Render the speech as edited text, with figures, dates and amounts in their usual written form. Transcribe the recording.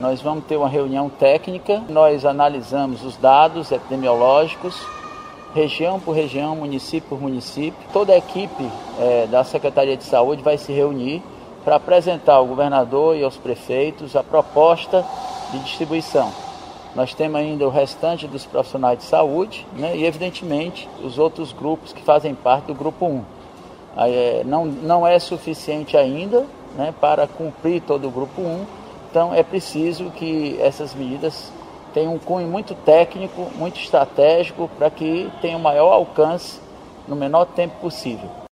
Nós vamos ter uma reunião técnica, nós analisamos os dados epidemiológicos, região por região, município por município. Toda a equipe da Secretaria de Saúde vai se reunir para apresentar ao governador e aos prefeitos a proposta de distribuição. Nós temos ainda o restante dos profissionais de saúde, né, e, evidentemente, os outros grupos que fazem parte do grupo 1. Não é suficiente ainda, né, para cumprir todo o grupo 1, então é preciso que essas medidas tenham um cunho muito técnico, muito estratégico, para que tenham maior alcance no menor tempo possível.